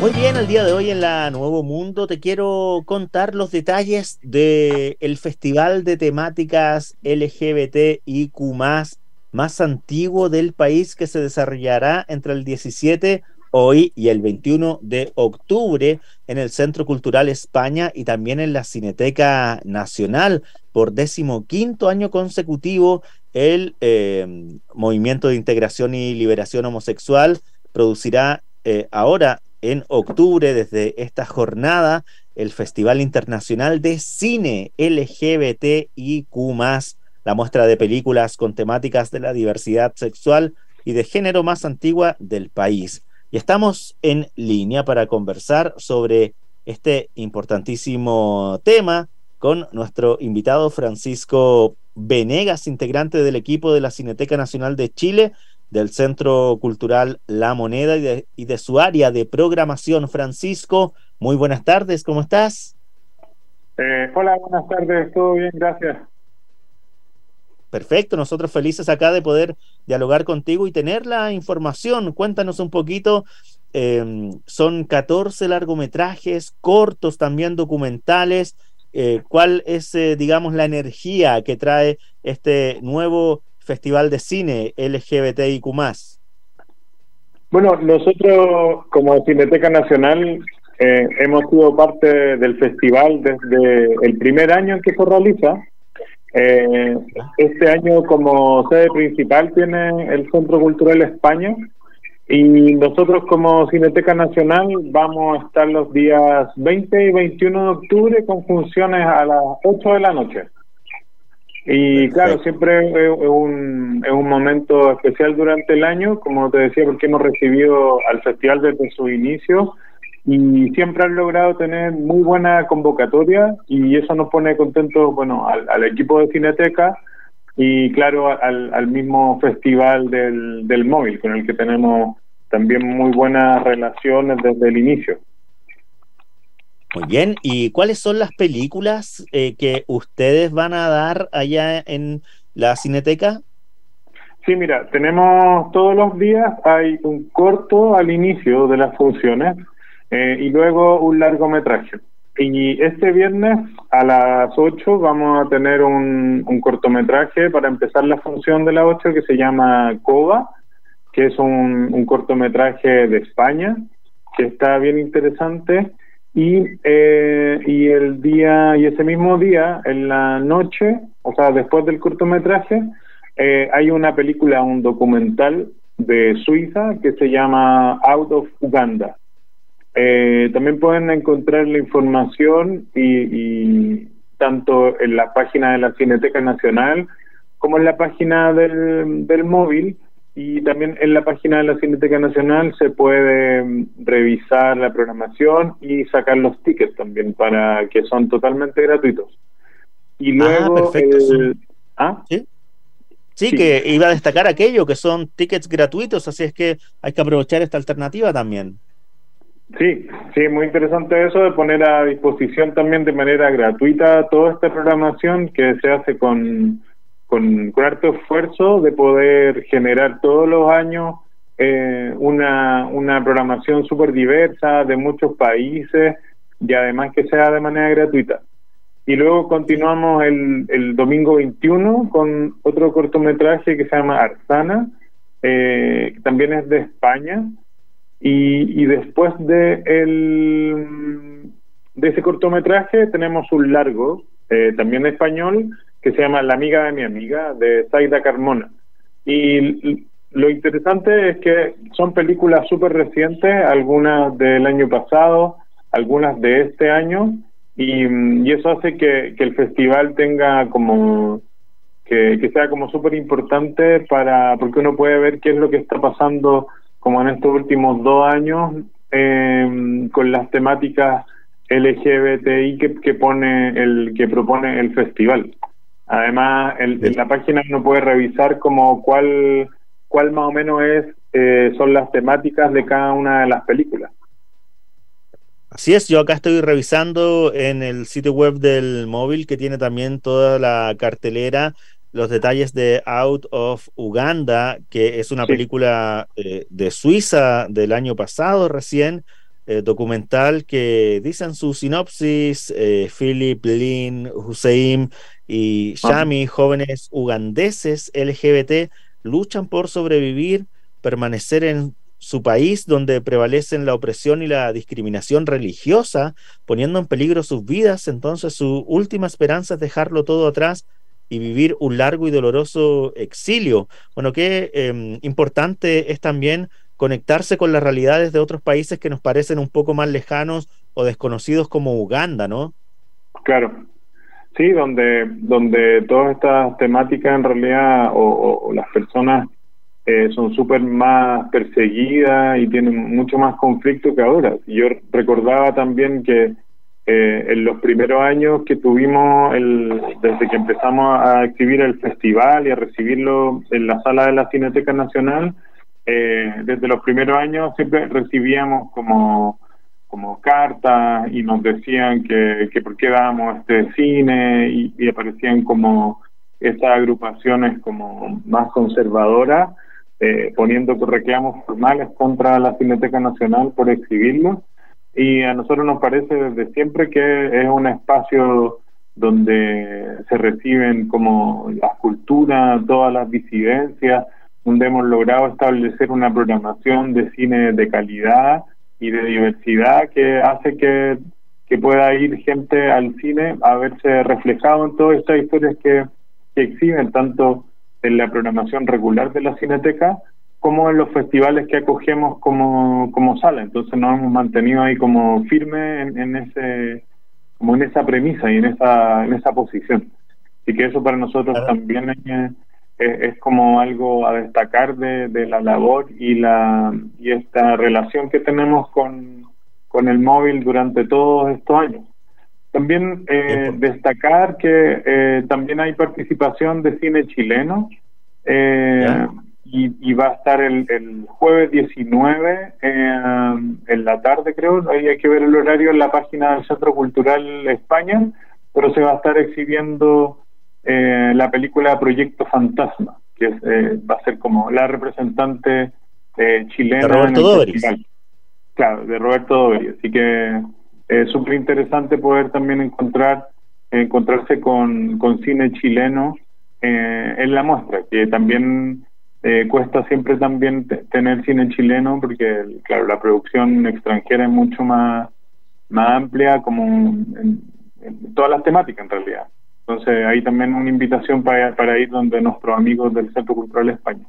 Muy bien, el día de hoy en la Nuevo Mundo te quiero contar los detalles del festival de temáticas LGBTIQ+, más antiguo del país, que se desarrollará entre el 17 hoy y el 21 de octubre en el Centro Cultural España y también en la Cineteca Nacional. Por 15º año consecutivo, el Movimiento de Integración y Liberación Homosexual producirá ahora en octubre, desde esta jornada, el Festival Internacional de Cine LGBTIQ+, la muestra de películas con temáticas de la diversidad sexual y de género más antigua del país. Y estamos en línea para conversar sobre este importantísimo tema con nuestro invitado Francisco Venegas, integrante del equipo de la Cineteca Nacional de Chile, del Centro Cultural La Moneda y de su área de programación. Francisco, muy buenas tardes, ¿cómo estás? Hola, buenas tardes, todo bien, gracias. Perfecto, nosotros felices acá de poder dialogar contigo y tener la información. Cuéntanos un poquito, son 14 largometrajes, cortos, también documentales. ¿Cuál es, digamos, la energía que trae este nuevo Festival de Cine LGBTIQ+? Bueno, nosotros como Cineteca Nacional hemos sido parte del festival desde el primer año en que se realiza. Eh, este año como sede principal tiene el Centro Cultural España y nosotros como Cineteca Nacional vamos a estar los días 20 y 21 de octubre con funciones a las 8 de la noche. Y claro, Perfecto. siempre es un momento especial durante el año, como te decía, porque hemos recibido al festival desde su inicio y siempre han logrado tener muy buena convocatoria y eso nos pone contentos, bueno, al equipo de Cineteca y claro, al mismo festival del móvil, con el que tenemos también muy buenas relaciones desde el inicio. Muy bien, ¿y cuáles son las películas que ustedes van a dar allá en la Cineteca? Sí, mira, tenemos todos los días, hay un corto al inicio de las funciones y luego un largometraje. Y este viernes a las 8 vamos a tener un cortometraje para empezar la función de las 8 que se llama Cova, que es un cortometraje de España, que está bien interesante. Y el día, y ese mismo día, en la noche, o sea, después del cortometraje, hay una película, un documental de Suiza que se llama Out of Uganda. También pueden encontrar la información y tanto en la página de la Cineteca Nacional como en la página del móvil, y también en la página de la Cineteca Nacional se puede revisar la programación y sacar los tickets también, para que son totalmente gratuitos. Y Ah, luego perfecto, son, ¿Ah? ¿sí? Sí, Sí. que iba a destacar aquello, que son tickets gratuitos, así es que hay que aprovechar esta alternativa también. Sí, sí, muy interesante eso de poner a disposición también de manera gratuita toda esta programación que se hace con harto esfuerzo de poder generar todos los años una programación súper diversa de muchos países y además que sea de manera gratuita. Y luego Sí. continuamos el domingo 21 con otro cortometraje que se llama Arzana, que también es de España y después de ese cortometraje tenemos un largo, también español, que se llama La amiga de mi amiga, de Zaida Carmona. Y lo interesante es que son películas súper recientes, algunas del año pasado, algunas de este año, y eso hace que el festival tenga como que sea como súper importante porque uno puede ver qué es lo que está pasando como en estos últimos 2 años con las temáticas LGBTI que propone el festival. Además, en Bien. la página uno puede revisar como cuál más o menos son las temáticas de cada una de las películas. Así es, yo acá estoy revisando en el sitio web del móvil, que tiene también toda la cartelera, los detalles de Out of Uganda, que es una Sí. película de Suiza del año pasado recién, documental que dice en su sinopsis, Philip, Lynn, Hussein y Ah, Shami, jóvenes ugandeses LGBT, luchan por sobrevivir, permanecer en su país donde prevalecen la opresión y la discriminación religiosa, poniendo en peligro sus vidas. Entonces su última esperanza es dejarlo todo atrás y vivir un largo y doloroso exilio. Bueno, qué importante es también conectarse con las realidades de otros países que nos parecen un poco más lejanos o desconocidos como Uganda, ¿no? claro. Sí, donde todas estas temáticas en realidad o las personas son súper más perseguidas y tienen mucho más conflicto que ahora. Yo recordaba también que en los primeros años que tuvimos, desde que empezamos a exhibir el festival y a recibirlo en la sala de la Cineteca Nacional, desde los primeros años siempre recibíamos como cartas y nos decían que por qué dábamos este cine y aparecían como estas agrupaciones como más conservadoras poniendo reclamos formales contra la Cineteca Nacional por exhibirlo, y a nosotros nos parece desde siempre que es un espacio donde se reciben como las culturas, todas las disidencias, donde hemos logrado establecer una programación de cine de calidad y de diversidad que hace que pueda ir gente al cine a verse reflejado en todas estas historias que exhiben, tanto en la programación regular de la Cineteca como en los festivales que acogemos como sala. Entonces nos hemos mantenido ahí como firmes en esa premisa y en esa posición. Así que eso para nosotros también es como algo a destacar de la labor y esta relación que tenemos con el móvil durante todos estos años. También destacar que también hay participación de cine chileno, y va a estar el jueves 19 en la tarde, creo. Ahí hay que ver el horario en la página del Centro Cultural España, pero se va a estar exhibiendo la película Proyecto Fantasma, que va a ser como la representante chilena de Roberto en el Doberis. festival. Claro, de Roberto Doberis. Así que es súper interesante poder también encontrarse con cine chileno en la muestra, que también cuesta siempre también tener cine chileno, porque claro, la producción extranjera es mucho más amplia, como en todas las temáticas en realidad. Entonces ahí también una invitación para ir donde nuestros amigos del Centro Cultural España.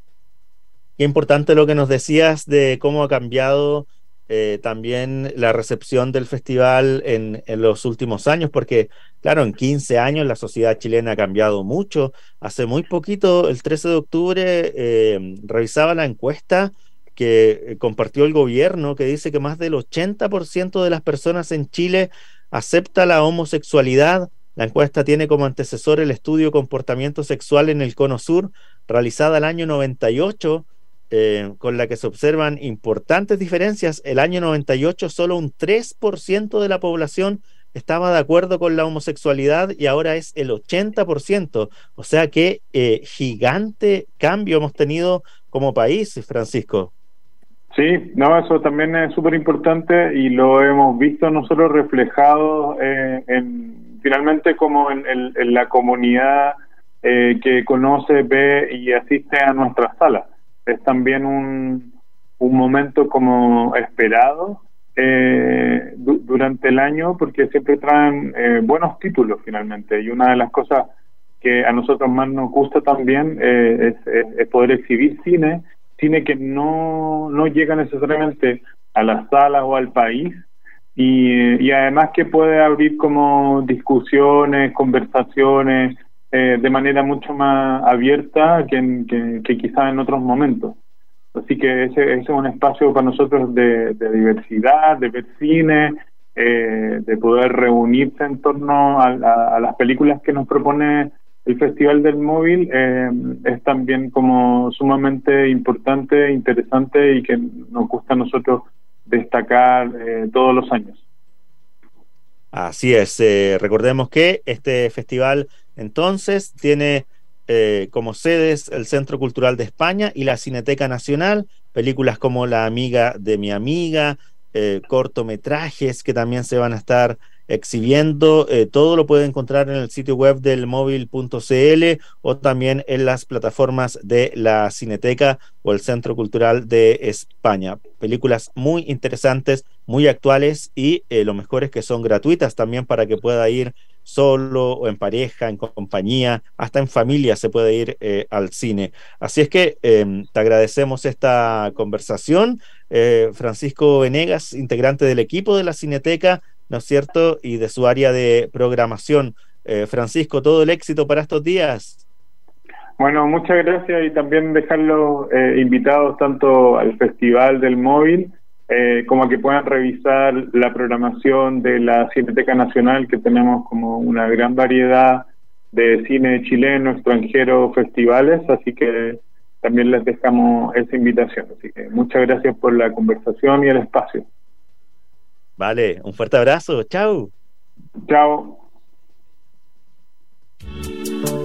Qué importante lo que nos decías de cómo ha cambiado también la recepción del festival en los últimos años, porque claro, en 15 años la sociedad chilena ha cambiado mucho. Hace muy poquito, el 13 de octubre, revisaba la encuesta que compartió el gobierno, que dice que más del 80% de las personas en Chile acepta la homosexualidad. La encuesta tiene como antecesor el estudio Comportamiento Sexual en el Cono Sur, realizada el año 98, con la que se observan importantes diferencias. El año 98 solo un 3% de la población estaba de acuerdo con la homosexualidad y ahora es el 80%. O sea que gigante cambio hemos tenido como país, Francisco. Sí, no, eso también es súper importante y lo hemos visto nosotros reflejado finalmente como en la comunidad que conoce, ve y asiste a nuestras salas. Es también un momento como esperado durante el año, porque siempre traen buenos títulos finalmente, y una de las cosas que a nosotros más nos gusta también es poder exhibir cine que no llega necesariamente a las salas o al país, y además que puede abrir como discusiones, conversaciones de manera mucho más abierta que quizás en otros momentos. Así que ese es un espacio para nosotros de diversidad, de ver cine, de poder reunirse en torno a las películas que nos propone el Festival del Móvil. Es también como sumamente importante, interesante, y que nos gusta a nosotros destacar todos los años. Así es, recordemos que este festival entonces tiene como sedes el Centro Cultural de España y la Cineteca Nacional, películas como La amiga de mi amiga, cortometrajes que también se van a estar exhibiendo. Todo lo puede encontrar en el sitio web del móvil.cl o también en las plataformas de la Cineteca o el Centro Cultural de España. Películas muy interesantes, muy actuales y lo mejor es que son gratuitas también para que pueda ir solo o en pareja, en compañía, hasta en familia se puede ir al cine. Así es que te agradecemos esta conversación, Francisco Venegas, integrante del equipo de la Cineteca, ¿no es cierto? Y de su área de programación. Francisco, todo el éxito para estos días. Bueno, muchas gracias y también dejarlos invitados tanto al Festival del Móvil como a que puedan revisar la programación de la Cineteca Nacional, que tenemos como una gran variedad de cine chileno, extranjero, festivales, así que también les dejamos esa invitación. Así que muchas gracias por la conversación y el espacio. Vale, un fuerte abrazo, chao. Chao.